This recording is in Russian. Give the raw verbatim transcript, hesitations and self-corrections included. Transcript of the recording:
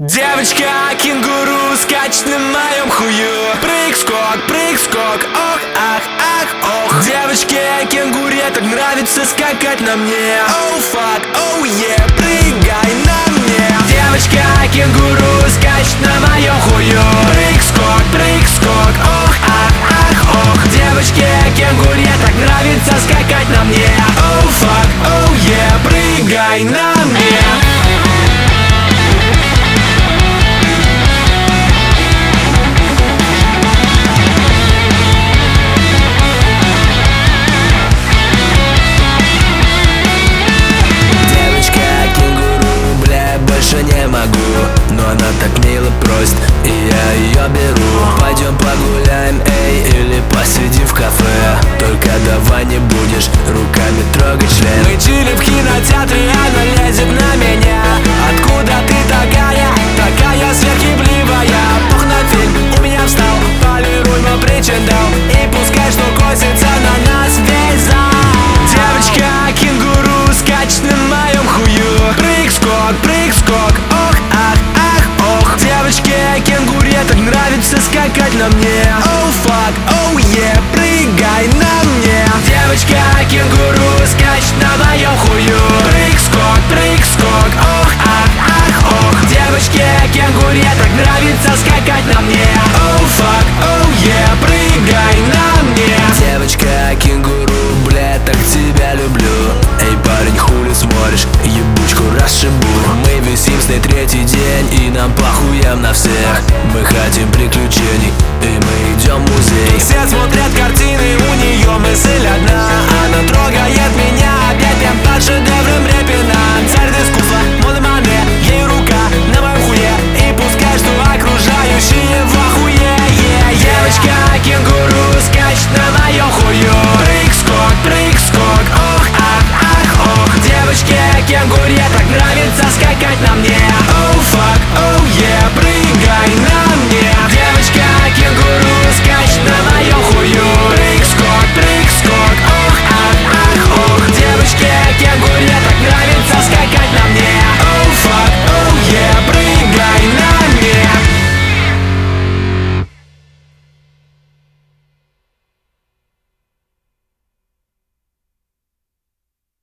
Девочка кенгуру скачет на моем хую. Прыг-скок, прыг-скок, ох, ах, ах, ох. Девочке кенгуре так нравится скакать на мне. Оу, фак, оу, е, прыгай на мне. Девочка кенгуру скачет на моем хую. Прыг-скок, прыг-скок, ох, ах, ах, ох. Девочке кенгуре так нравится скакать на мне. Оу, фак, оу, е, прыгай на мне. Не могу, но она так мило просит, и я ее беру. Пойдем погуляем, эй, или посидим в кафе. Только давай не будешь руками трогать член. Мы чили в кинотеатре, она лезет на меня. Откуда ты такая, такая сверхъебливая? Пох на фильм, у меня встал, полируй мой причиндал. И пускай что косится на нас весь зал. Девочка кенгуру скачет на моем хую. Прыг-скок, прыг-скок, ох, ах, ах, ох. Девочке кенгуре так нравится скакать на мне. Оу, фак, оу, е, прыгай на мне. Девочка кенгуру скачет на моем хую. Прыг-скок, прыг-скок, ох, ах, ах, ох. Девочке кенгуре так нравится скакать на мне. Оу, фак, оу, е, прыгай на мне. Девочка кенгуру, бля, так тебя люблю. Эй, парень, хули смотришь, ебучку расшибу. Мы висим с ней третий день, и нам похуям на всех. Мы хотим приключений, и мы идем в музей. Все смотрят картины, у нее мысль одна. Она трогает меня, опять прям под шедевром Репина. Царь искусства, моды мане, ей рука на моем хуе. И пускай, что окружающие в ахуе. Девочка кенгуру скачет на моем хую. Прыг-скок, прыг-скок, ох, ах, ах, ох. Девочке кенгуре так нравится